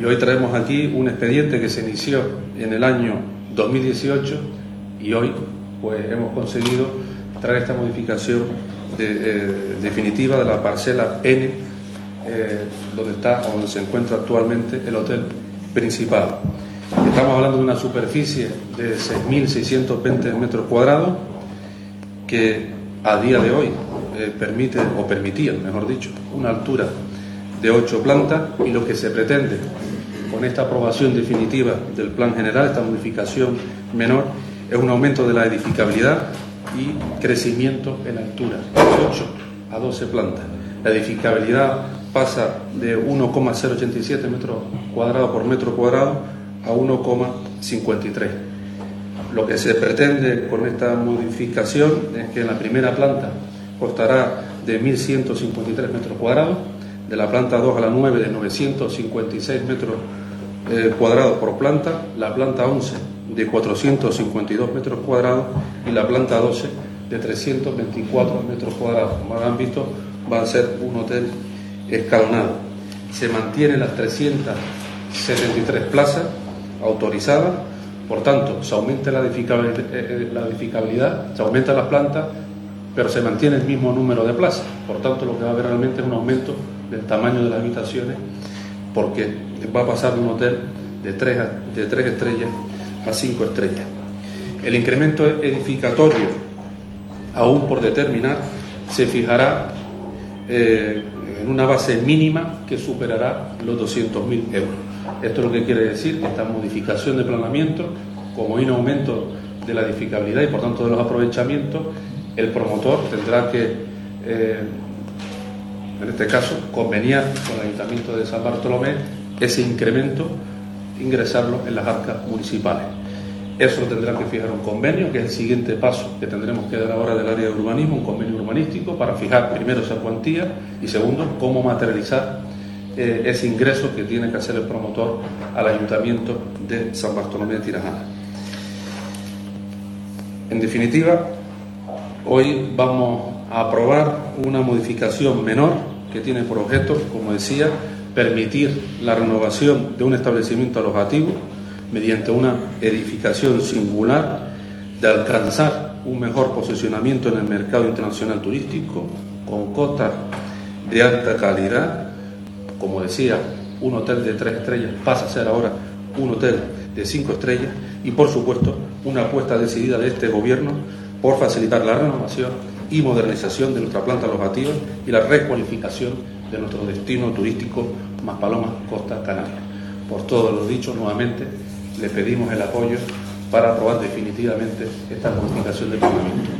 Y hoy traemos aquí un expediente que se inició en el año 2018 y hoy pues hemos conseguido traer esta modificación definitiva de la parcela N, donde se encuentra actualmente el hotel principal. Estamos hablando de una superficie de 6.620 metros cuadrados que a día de hoy permitía, mejor dicho, una altura de 8 plantas, y lo que se pretende con esta aprobación definitiva del plan general, esta modificación menor, es un aumento de la edificabilidad y crecimiento en altura, de 8 a 12 plantas. La edificabilidad pasa de 1,087 metros cuadrados por metro cuadrado a 1,53. Lo que se pretende con esta modificación es que en la primera planta costará de 1.153 metros cuadrados, de la planta 2 a la 9 de 956 metros cuadrados por planta, la planta 11 de 452 metros cuadrados y la planta 12 de 324 metros cuadrados. Como han visto, va a ser un hotel escalonado. Se mantienen las 373 plazas autorizadas, por tanto se aumenta la edificabilidad, se aumentan las plantas, pero se mantiene el mismo número de plazas. Por tanto, lo que va a haber realmente es un aumento del tamaño de las habitaciones, porque va a pasar de un hotel de 3 estrellas a 5 estrellas. El incremento edificatorio, aún por determinar, se fijará en una base mínima que superará los 200.000 euros. Esto es lo que quiere decir que esta modificación de planeamiento, como hay un aumento de la edificabilidad y por tanto de los aprovechamientos, el promotor tendrá que, en este caso, conveniar con el Ayuntamiento de San Bartolomé ese incremento, ingresarlo en las arcas municipales. Eso lo tendrá que fijar un convenio, que es el siguiente paso que tendremos que dar ahora del área de urbanismo, un convenio urbanístico para fijar primero esa cuantía y segundo, cómo materializar ese ingreso que tiene que hacer el promotor al Ayuntamiento de San Bartolomé de Tirajana. En definitiva, hoy vamos a aprobar una modificación menor que tiene por objeto, como decía, permitir la renovación de un establecimiento alojativo mediante una edificación singular, de alcanzar un mejor posicionamiento en el mercado internacional turístico, con cotas de alta calidad. Como decía, un hotel de 3 estrellas pasa a ser ahora un hotel de 5 estrellas y, por supuesto, una apuesta decidida de este Gobierno por facilitar la renovación y modernización de nuestra planta alojativa y la recualificación de nuestro destino turístico Maspalomas, Costa Canaria. Por todo lo dicho, nuevamente le pedimos el apoyo para aprobar definitivamente esta modificación de planeamiento.